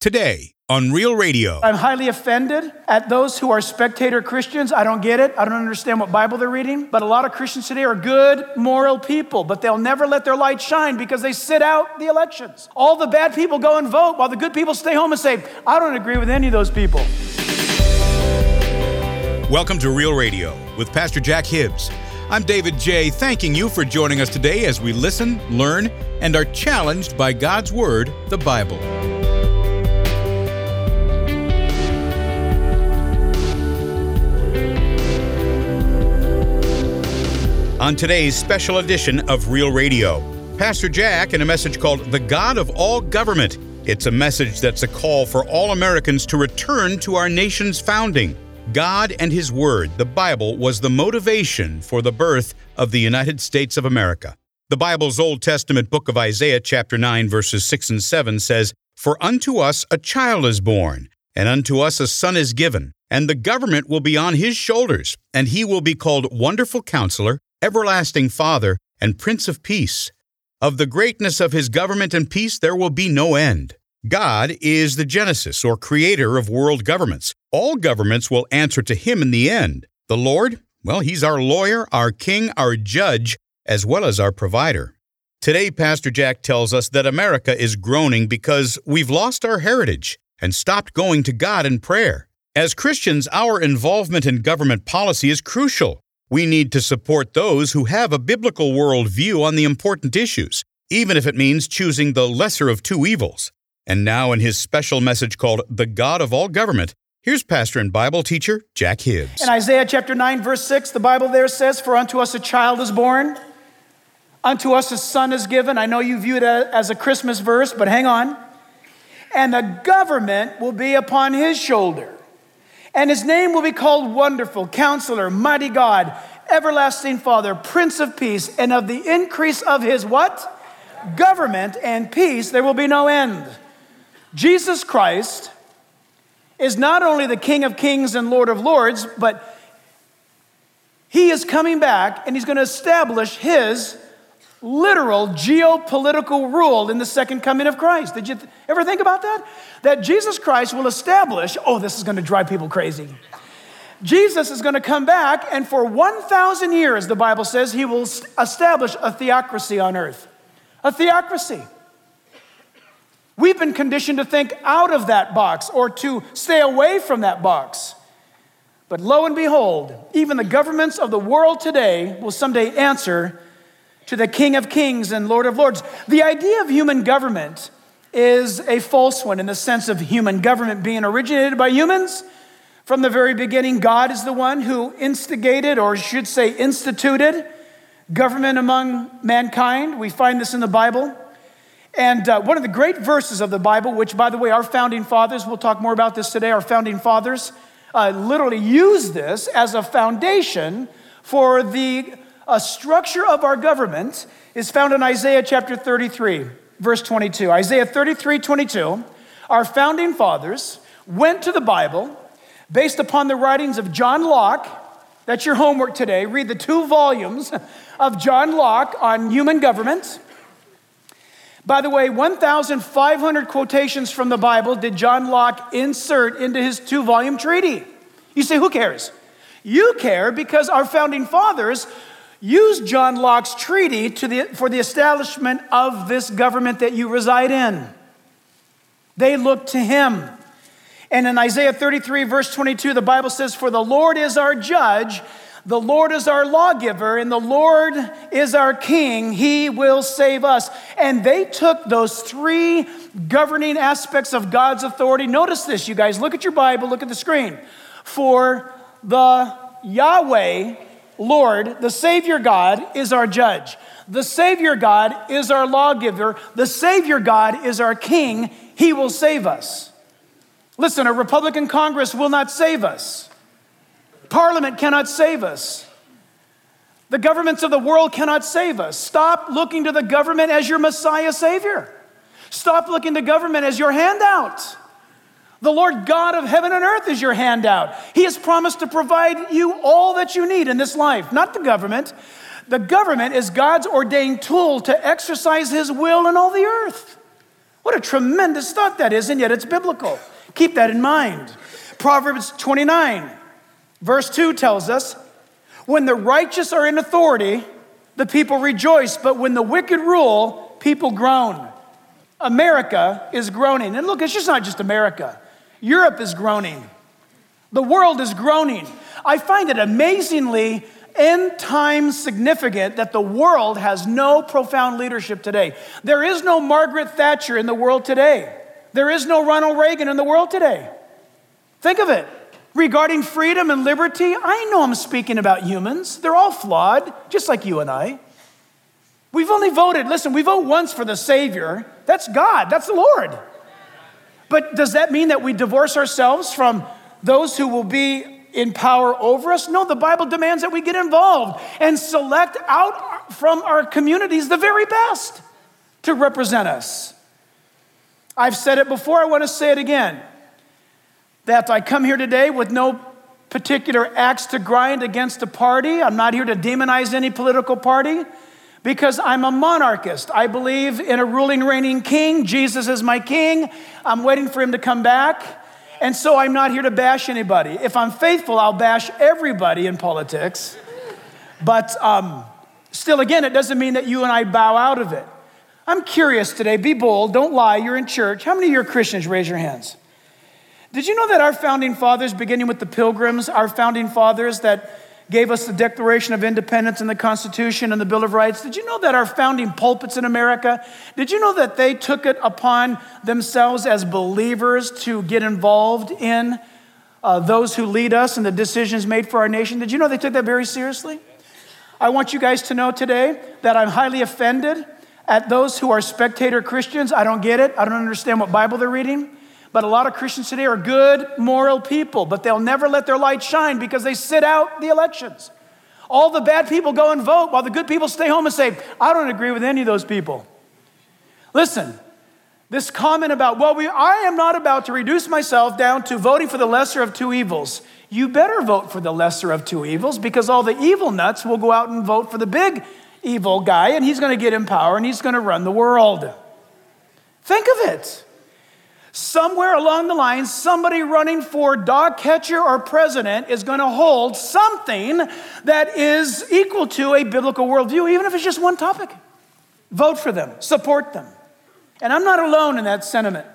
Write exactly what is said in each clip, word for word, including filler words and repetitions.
today on Real Radio. I'm highly offended at those who are spectator Christians. I don't get it. I don't understand what Bible they're reading. But a lot of Christians today are good, moral people, but they'll never let their light shine because they sit out the elections. All the bad people go and vote while the good people stay home and say, I don't agree with any of those people. Welcome to Real Radio with Pastor Jack Hibbs. I'm David J., thanking you for joining us today as we listen, learn, and are challenged by God's Word, the Bible. On today's special edition of Real Radio, Pastor Jack in a message called The God of All Government. It's a message that's a call for all Americans to return to our nation's founding. God and His Word, the Bible, was the motivation for the birth of the United States of America. The Bible's Old Testament book of Isaiah, chapter nine, verses six and seven says, For unto us a child is born, and unto us a son is given, and the government will be on his shoulders, and he will be called Wonderful Counselor, Everlasting Father, and Prince of Peace. Of the greatness of his government and peace there will be no end. God is the Genesis, or creator of world governments. All governments will answer to him in the end. The Lord, well, he's our lawyer, our king, our judge, as well as our provider. Today, Pastor Jack tells us that America is groaning because we've lost our heritage and stopped going to God in prayer. As Christians, our involvement in government policy is crucial. We need to support those who have a biblical worldview on the important issues, even if it means choosing the lesser of two evils. And now in his special message called The God of All Government, here's pastor and Bible teacher Jack Hibbs. In Isaiah chapter nine, verse six, the Bible there says, For unto us a child is born, unto us a son is given. I know you view it as a Christmas verse, but hang on. And the government will be upon his shoulder. And his name will be called Wonderful, Counselor, Mighty God, Everlasting Father, Prince of Peace. And of the increase of his what? Government and peace, there will be no end. Jesus Christ is not only the King of Kings and Lord of Lords, but he is coming back and he's going to establish his literal geopolitical rule in the second coming of Christ. Did you th- ever think about that? That Jesus Christ will establish, oh, this is going to drive people crazy. Jesus is going to come back, and for one thousand years, the Bible says, he will establish a theocracy on earth. A theocracy. We've been conditioned to think out of that box or to stay away from that box. But lo and behold, even the governments of the world today will someday answer to the King of Kings and Lord of Lords. The idea of human government is a false one in the sense of human government being originated by humans. From the very beginning, God is the one who instigated, or should say instituted, government among mankind. We find this in the Bible. And uh, one of the great verses of the Bible, which, by the way, our founding fathers, we'll talk more about this today, our founding fathers uh, literally used this as a foundation for the uh, structure of our government, is found in Isaiah chapter thirty-three, verse twenty-two. Isaiah thirty-three, twenty-two, our founding fathers went to the Bible based upon the writings of John Locke. That's your homework today. Read the two volumes of John Locke on human government. By the way, one thousand five hundred quotations from the Bible did John Locke insert into his two-volume treaty. You say, who cares? You care because our founding fathers used John Locke's treaty to the, for the establishment of this government that you reside in. They looked to him. And in Isaiah thirty-three, verse twenty-two, the Bible says, For the Lord is our judge, the Lord is our lawgiver, and the Lord is our king. He will save us. And they took those three governing aspects of God's authority. Notice this, you guys. Look at your Bible. Look at the screen. For the Yahweh, Lord, the Savior God, is our judge. The Savior God is our lawgiver. The Savior God is our king. He will save us. Listen, a Republican Congress will not save us. Parliament cannot save us. The governments of the world cannot save us. Stop looking to the government as your Messiah Savior. Stop looking to government as your handout. The Lord God of heaven and earth is your handout. He has promised to provide you all that you need in this life, not the government. The government is God's ordained tool to exercise His will in all the earth. What a tremendous thought that is, and yet it's biblical. Keep that in mind. Proverbs twenty-nine, verse two tells us, when the righteous are in authority, the people rejoice, but when the wicked rule, people groan. America is groaning. And look, it's just not just America. Europe is groaning. The world is groaning. I find it amazingly end time significant that the world has no profound leadership today. There is no Margaret Thatcher in the world today. There is no Ronald Reagan in the world today. Think of it. Regarding freedom and liberty, I know I'm speaking about humans. They're all flawed, just like you and I. We've only voted, listen, we vote once for the Savior. That's God, that's the Lord. But does that mean that we divorce ourselves from those who will be in power over us? No, the Bible demands that we get involved and select out from our communities the very best to represent us. I've said it before, I want to say it again, that I come here today with no particular axe to grind against a party. I'm not here to demonize any political party because I'm a monarchist. I believe in a ruling, reigning king. Jesus is my king. I'm waiting for him to come back. And so I'm not here to bash anybody. If I'm faithful, I'll bash everybody in politics. But um, still, again, it doesn't mean that you and I bow out of it. I'm curious today. Be bold. Don't lie. You're in church. How many of you are Christians? Raise your hands. Did you know that our founding fathers, beginning with the Pilgrims, our founding fathers that gave us the Declaration of Independence and the Constitution and the Bill of Rights, did you know that our founding pulpits in America, did you know that they took it upon themselves as believers to get involved in uh, those who lead us and the decisions made for our nation? Did you know they took that very seriously? I want you guys to know today that I'm highly offended at those who are spectator Christians. I don't get it. I don't understand what Bible they're reading. But a lot of Christians today are good, moral people, but they'll never let their light shine because they sit out the elections. All the bad people go and vote while the good people stay home and say, I don't agree with any of those people. Listen, this comment about, well, we, I am not about to reduce myself down to voting for the lesser of two evils. You better vote for the lesser of two evils because all the evil nuts will go out and vote for the big evil guy and he's going to get in power and he's going to run the world. Think of it. Somewhere along the line, somebody running for dog catcher or president is going to hold something that is equal to a biblical worldview, even if it's just one topic. Vote for them, support them. And I'm not alone in that sentiment.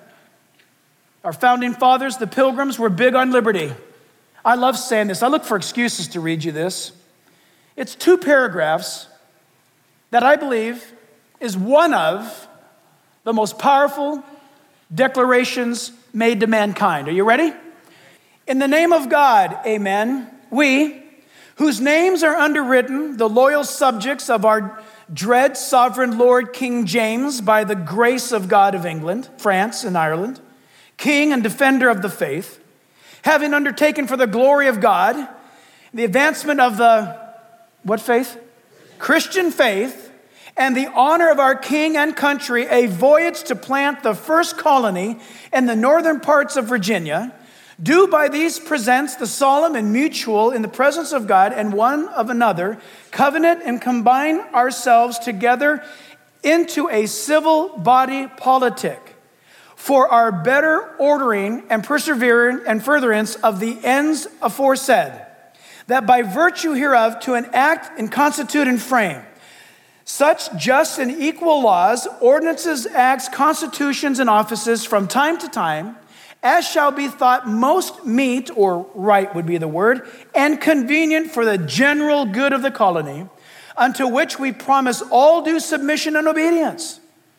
Our founding fathers, the Pilgrims, were big on liberty. I love saying this. I look for excuses to read you this. It's two paragraphs that I believe is one of the most powerful declarations made to mankind. Are you ready? In the name of God, amen, we, whose names are underwritten, the loyal subjects of our dread sovereign Lord King James, by the grace of God of England, France, and Ireland, King and defender of the faith, having undertaken for the glory of God, the advancement of the, what faith? Christian faith, and the honor of our king and country, a voyage to plant the first colony in the northern parts of Virginia, do by these presents the solemn and mutual in the presence of God and one of another, covenant and combine ourselves together into a civil body politic for our better ordering and persevering and furtherance of the ends aforesaid, that by virtue hereof to enact and constitute and frame such just and equal laws, ordinances, acts, constitutions, and offices from time to time, as shall be thought most meet, or right would be the word, and convenient for the general good of the colony, unto which we promise all due submission and obedience.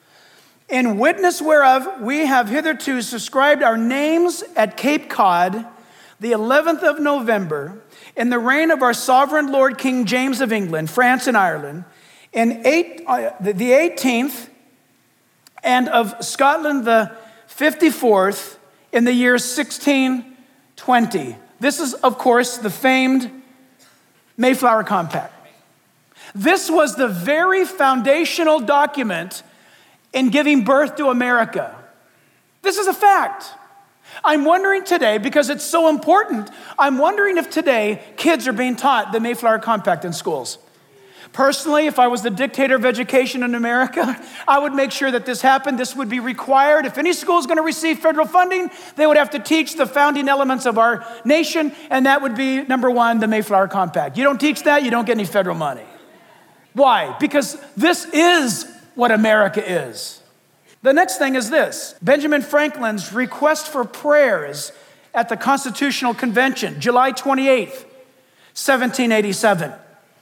In witness whereof we have hitherto subscribed our names at Cape Cod, the eleventh of November, in the reign of our sovereign Lord King James of England, France, and Ireland, in eight, uh, the eighteenth, and of Scotland the fifty-fourth, in the year sixteen twenty. This is, of course, the famed Mayflower Compact. This was the very foundational document in giving birth to America. This is a fact. I'm wondering today, because it's so important, I'm wondering if today kids are being taught the Mayflower Compact in schools. Personally, if I was the dictator of education in America, I would make sure that this happened. This would be required. If any school is going to receive federal funding, they would have to teach the founding elements of our nation, and that would be, number one, the Mayflower Compact. You don't teach that, you don't get any federal money. Why? Because this is what America is. The next thing is this. Benjamin Franklin's request for prayers at the Constitutional Convention, July twenty-eighth, seventeen eighty-seven.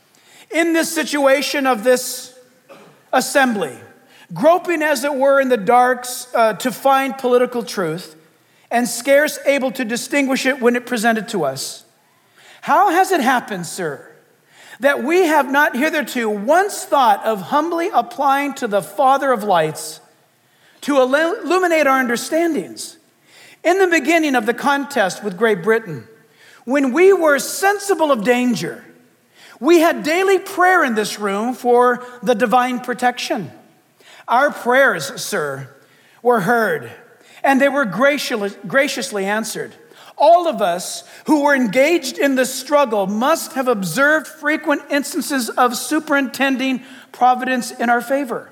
In this situation of this assembly, groping as it were in the darks uh, to find political truth and scarce able to distinguish it when it presented to us, how has it happened, sir, that we have not hitherto once thought of humbly applying to the Father of lights to illuminate our understandings? In the beginning of the contest with Great Britain, when we were sensible of danger, we had daily prayer in this room for the divine protection. Our prayers, sir, were heard, and they were graciously answered. All of us who were engaged in the struggle must have observed frequent instances of superintending providence in our favor.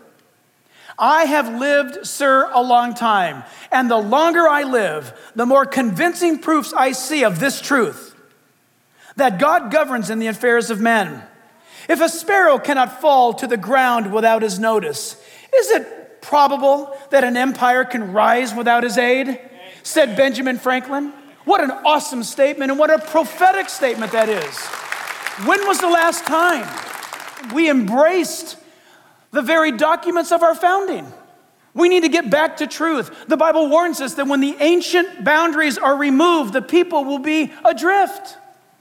I have lived, sir, a long time, and the longer I live, the more convincing proofs I see of this truth, that God governs in the affairs of men. If a sparrow cannot fall to the ground without his notice, is it probable that an empire can rise without his aid? Said Benjamin Franklin. What an awesome statement, and what a prophetic statement that is. When was the last time we embraced the very documents of our founding? We need to get back to truth. The Bible warns us that when the ancient boundaries are removed, the people will be adrift.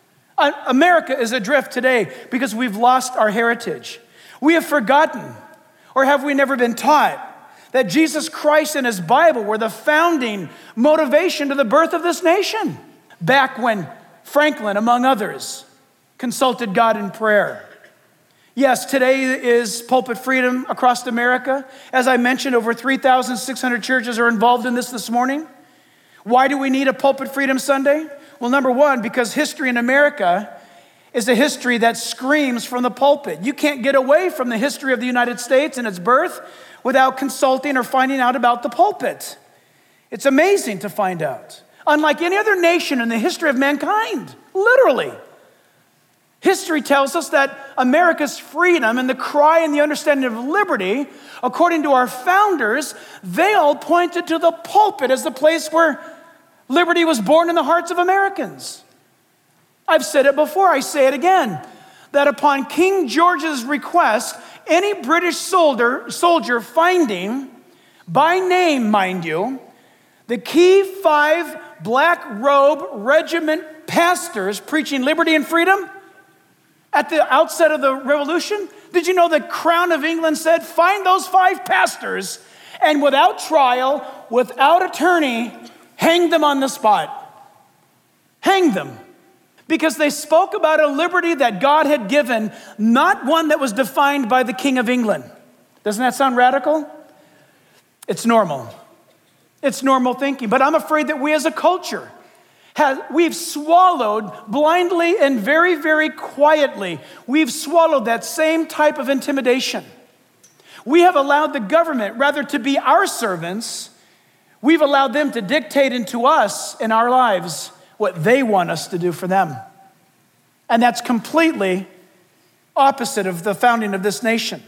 America is adrift today because we've lost our heritage. We have forgotten, or have we never been taught, that Jesus Christ and his Bible were the founding motivation to the birth of this nation. Back when Franklin, among others, consulted God in prayer. Yes, today is pulpit freedom across America. As I mentioned, over three thousand six hundred churches are involved in this this morning. Why do we need a Pulpit Freedom Sunday? Well, number one, because history in America is a history that screams from the pulpit. You can't get away from the history of the United States and its birth without consulting or finding out about the pulpit. It's amazing to find out. Unlike any other nation in the history of mankind, literally. History tells us that America's freedom and the cry and the understanding of liberty, according to our founders, they all pointed to the pulpit as the place where liberty was born in the hearts of Americans. I've said it before, I say it again, that upon King George's request, any British soldier, soldier finding, by name, mind you, the key five black robe regiment pastors preaching liberty and freedom at the outset of the revolution, did you know the Crown of England said, find those five pastors and without trial, without attorney, hang them on the spot. Hang them. Because they spoke about a liberty that God had given, not one that was defined by the King of England. Doesn't that sound radical? It's normal. It's normal thinking. But I'm afraid that we as a culture, have, we've swallowed blindly and very, very quietly, we've swallowed that same type of intimidation. We have allowed the government, rather to be our servants, we've allowed them to dictate into us in our lives what they want us to do for them. And that's completely opposite of the founding of this nation.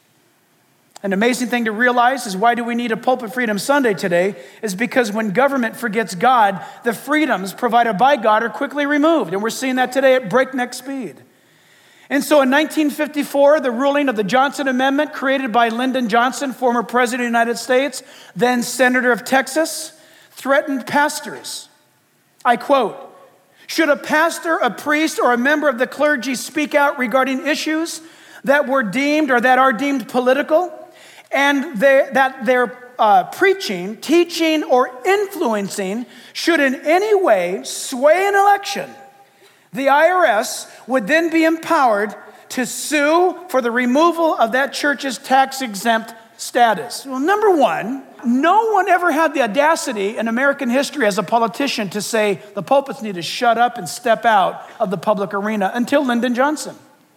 An amazing thing to realize is why do we need a Pulpit Freedom Sunday today is because when government forgets God, the freedoms provided by God are quickly removed. And we're seeing that today at breakneck speed. And so in nineteen fifty-four, the ruling of the Johnson Amendment created by Lyndon Johnson, former president of the United States, then senator of Texas, threatened pastors. I quote, should a pastor, a priest, or a member of the clergy speak out regarding issues that were deemed or that are deemed political, and they, that their uh, preaching, teaching, or influencing should in any way sway an election, the I R S would then be empowered to sue for the removal of that church's tax-exempt status. Well, number one, no one ever had the audacity in American history as a politician to say the pulpits need to shut up and step out of the public arena until Lyndon Johnson.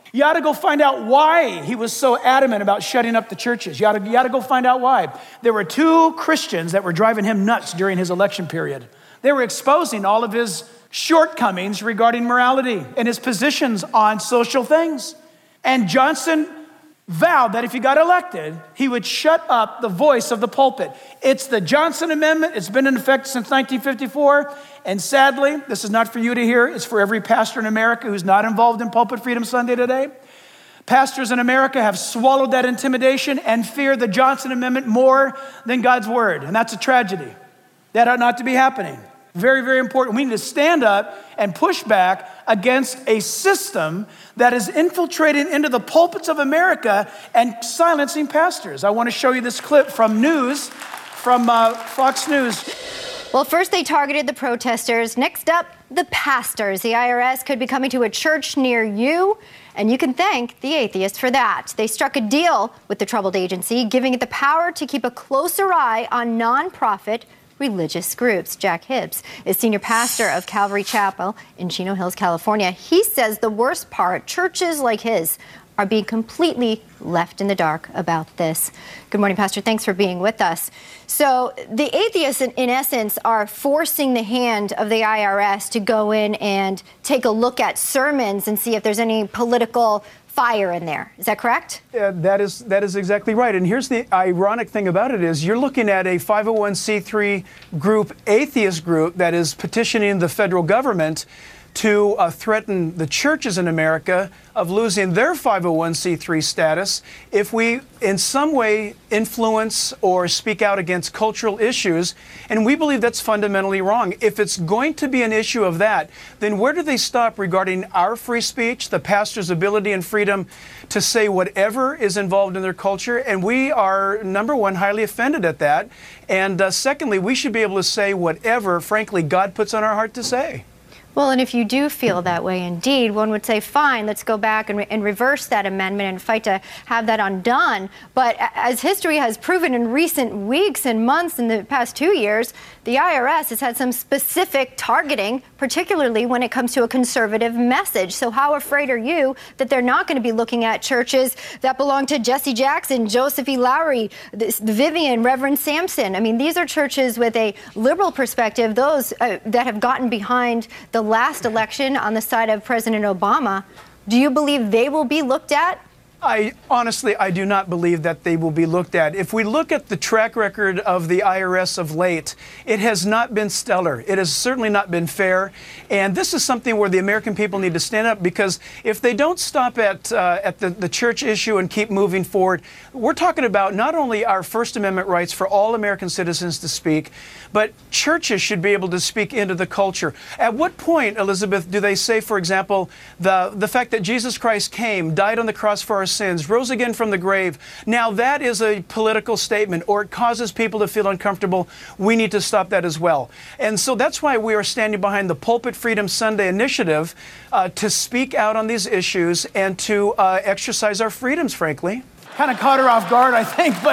You ought to go find out why he was so adamant about shutting up the churches. You ought to, you ought to go find out why. There were two Christians that were driving him nuts during his election period. They were exposing all of his shortcomings regarding morality and his positions on social things. And Johnson vowed that if he got elected, he would shut up the voice of the pulpit. It's the Johnson Amendment. It's been in effect since nineteen fifty-four. And sadly, this is not for you to hear. It's for every pastor in America who's not involved in Pulpit Freedom Sunday today. Pastors in America have swallowed that intimidation and fear the Johnson Amendment more than God's word. And that's a tragedy. That ought not to be happening. Very, very important. We need to stand up and push back against a system that is infiltrating into the pulpits of America and silencing pastors. I want to show you this clip from news, from uh, Fox News. Well, first they targeted the protesters. Next up, the pastors. The I R S could be coming to a church near you, and you can thank the atheists for that. They struck a deal with the troubled agency, giving it the power to keep a closer eye on nonprofit religious groups. Jack Hibbs is senior pastor of Calvary Chapel in Chino Hills, California. He says the worst part, churches like his are being completely left in the dark about this. Good morning, Pastor. Thanks for being with us. So the atheists, in, in essence, are forcing the hand of the I R S to go in and take a look at sermons and see if there's any political fire in there. Is that correct? Uh, that is that is exactly right. And here's the ironic thing about it is you're looking at a five oh one c three group, atheist group, that is petitioning the federal government to uh, threaten the churches in America of losing their five oh one c three status if we in some way influence or speak out against cultural issues. And we believe that's fundamentally wrong. If it's going to be an issue of that, then where do they stop regarding our free speech, the pastor's ability and freedom to say whatever is involved in their culture? And we are, number one, highly offended at that. And uh, secondly, we should be able to say whatever, frankly, God puts on our heart to say. Well, and if you do feel that way indeed, one would say, fine, let's go back and, re- and reverse that amendment and fight to have that undone. But as history has proven in recent weeks and months in the past two years, the I R S has had some specific targeting, particularly when it comes to a conservative message. So how afraid are you that they're not going to be looking at churches that belong to Jesse Jackson, Joseph E. Lowry, Vivian, Reverend Sampson? I mean, these are churches with a liberal perspective, those uh, that have gotten behind the last election on the side of President Obama. Do you believe they will be looked at? I honestly, I do not believe that they will be looked at. If we look at the track record of the I R S of late, it has not been stellar. It has certainly not been fair. And this is something where the American people need to stand up, because if they don't stop at uh, at the, the church issue and keep moving forward, we're talking about not only our First Amendment rights for all American citizens to speak, but churches should be able to speak into the culture. At what point, Elizabeth, do they say, for example, the, the fact that Jesus Christ came, died on the cross for our sins, rose again from the grave, now that is a political statement, or it causes people to feel uncomfortable? We need to stop that as well. And so that's why we are standing behind the Pulpit Freedom Sunday initiative uh, to speak out on these issues and to uh, exercise our freedoms, frankly. Kind of caught her off guard, I think, but,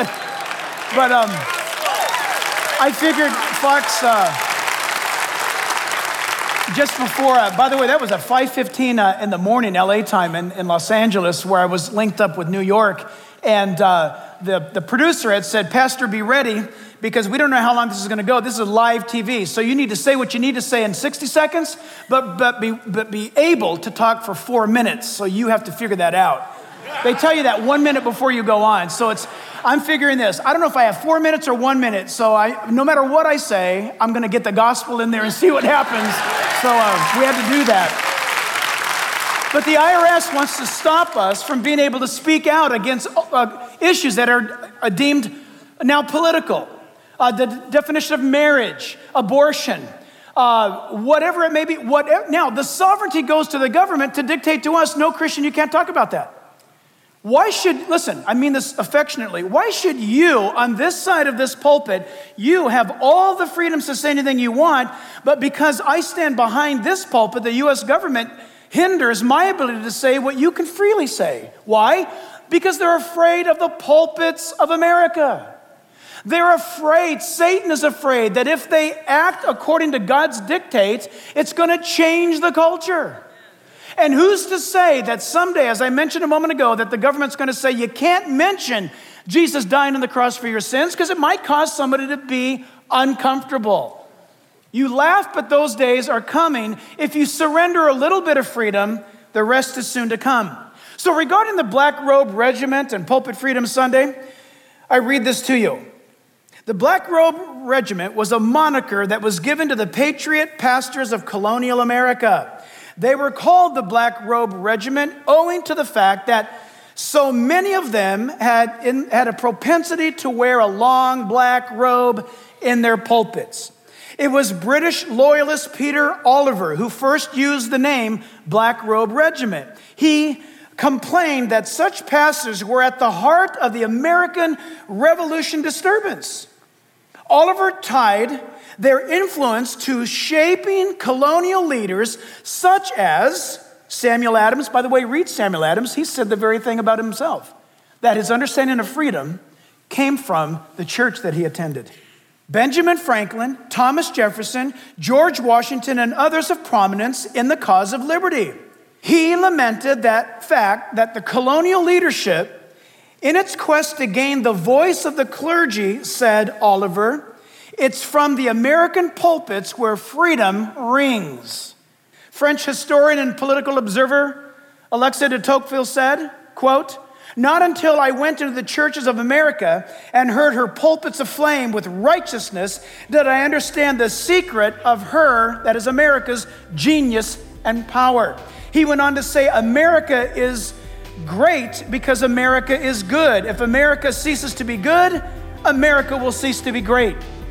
but um, I figured Fox, uh, just before, uh, by the way, that was at five fifteen uh, in the morning, L A time in, in Los Angeles, where I was linked up with New York. And uh, the, the producer had said, Pastor, be ready, because we don't know how long this is going to go. This is live T V. So you need to say what you need to say in sixty seconds, but, but, be, but be able to talk for four minutes. So you have to figure that out. They tell you that one minute before you go on. So it's, I'm figuring this. I don't know if I have four minutes or one minute. So I, no matter what I say, I'm going to get the gospel in there and see what happens. So uh, we had to do that. But the I R S wants to stop us from being able to speak out against uh, issues that are uh, deemed now political. Uh, the d- definition of marriage, abortion, uh, whatever it may be. Whatever. Now, the sovereignty goes to the government to dictate to us, no, Christian, you can't talk about that. Why should, listen, I mean this affectionately, why should you, on this side of this pulpit, you have all the freedoms to say anything you want, but because I stand behind this pulpit, the U S government hinders my ability to say what you can freely say? Why? Because they're afraid of the pulpits of America. They're afraid, Satan is afraid, that if they act according to God's dictates, it's going to change the culture. And who's to say that someday, as I mentioned a moment ago, that the government's going to say you can't mention Jesus dying on the cross for your sins because it might cause somebody to be uncomfortable. You laugh, but those days are coming. If you surrender a little bit of freedom, the rest is soon to come. So regarding the Black Robe Regiment and Pulpit Freedom Sunday, I read this to you. The Black Robe Regiment was a moniker that was given to the patriot pastors of colonial America. They were called the Black Robe Regiment owing to the fact that so many of them had, in, had a propensity to wear a long black robe in their pulpits. It was British loyalist Peter Oliver who first used the name Black Robe Regiment. He complained that such pastors were at the heart of the American Revolution disturbance. Oliver tied their influence to shaping colonial leaders such as Samuel Adams. By the way, read Samuel Adams. He said the very thing about himself, that his understanding of freedom came from the church that he attended. Benjamin Franklin, Thomas Jefferson, George Washington, and others of prominence in the cause of liberty. He lamented that fact that the colonial leadership, in its quest to gain the voice of the clergy, said Oliver, it's from the American pulpits where freedom rings. French historian and political observer Alexis de Tocqueville said, quote, not until I went into the churches of America and heard her pulpits aflame with righteousness did I understand the secret of her, that is America's, genius and power. He went on to say, America is great because America is good. If America ceases to be good, America will cease to be great.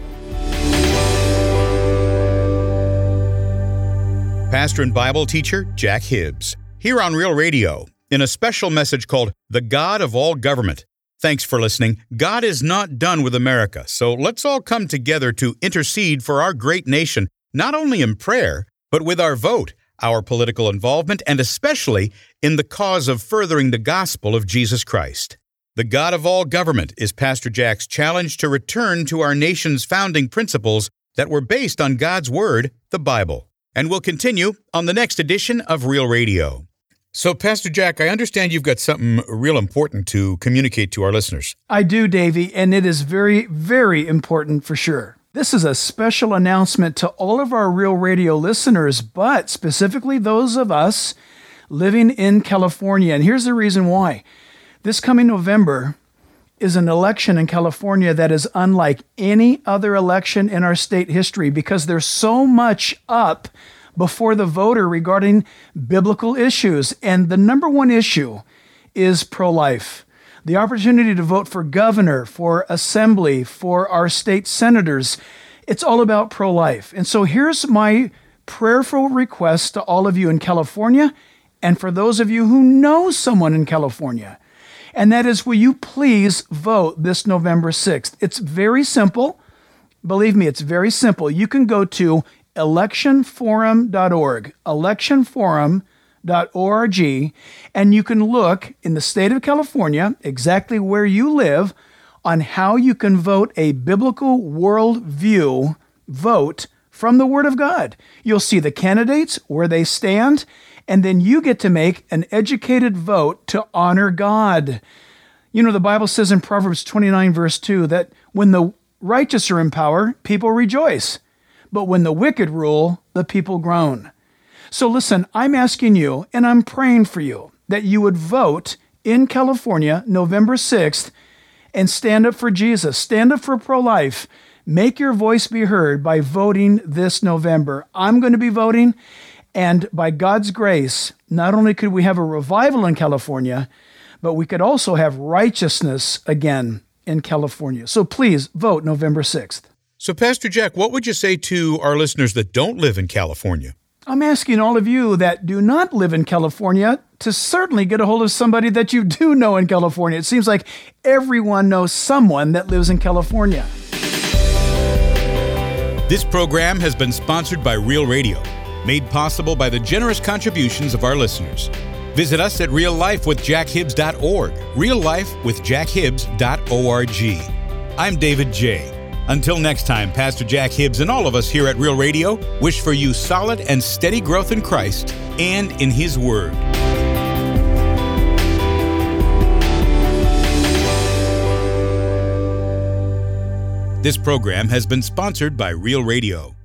Pastor and Bible teacher Jack Hibbs, here on Real Radio, in a special message called The God of All Government. Thanks for listening. God is not done with America, so let's all come together to intercede for our great nation, not only in prayer, but with our vote, our political involvement, and especially in the cause of furthering the gospel of Jesus Christ. The God of All Government is Pastor Jack's challenge to return to our nation's founding principles that were based on God's Word, the Bible. And we'll continue on the next edition of Real Radio. So, Pastor Jack, I understand you've got something real important to communicate to our listeners. I do, Davey, and it is very, very important for sure. This is a special announcement to all of our Real Radio listeners, but specifically those of us living in California. And here's the reason why. This coming November is an election in California that is unlike any other election in our state history because there's so much up before the voter regarding biblical issues. And the number one issue is pro-life. The opportunity to vote for governor, for assembly, for our state senators. It's all about pro-life. And so here's my prayerful request to all of you in California and for those of you who know someone in California. And that is, will you please vote this November sixth? It's very simple. Believe me, it's very simple. You can go to election forum dot org, election forum dot org, and you can look in the state of California, exactly where you live, on how you can vote a biblical worldview vote from the Word of God. You'll see the candidates, where they stand, and then you get to make an educated vote to honor God. You know, the Bible says in Proverbs twenty-nine, verse two, that when the righteous are in power, people rejoice. But when the wicked rule, the people groan. So listen, I'm asking you, and I'm praying for you, that you would vote in California, November sixth, and stand up for Jesus, stand up for pro-life. Make your voice be heard by voting this November. I'm going to be voting, and by God's grace, not only could we have a revival in California, but we could also have righteousness again in California. So please vote November sixth. So, Pastor Jack, what would you say to our listeners that don't live in California? I'm asking all of you that do not live in California to certainly get a hold of somebody that you do know in California. It seems like everyone knows someone that lives in California. This program has been sponsored by Real Radio, made possible by the generous contributions of our listeners. Visit us at real life with jack hibbs dot org, real life with jack hibbs dot org. I'm David J. Until next time, Pastor Jack Hibbs and all of us here at Real Radio wish for you solid and steady growth in Christ and in His Word. This program has been sponsored by Real Radio.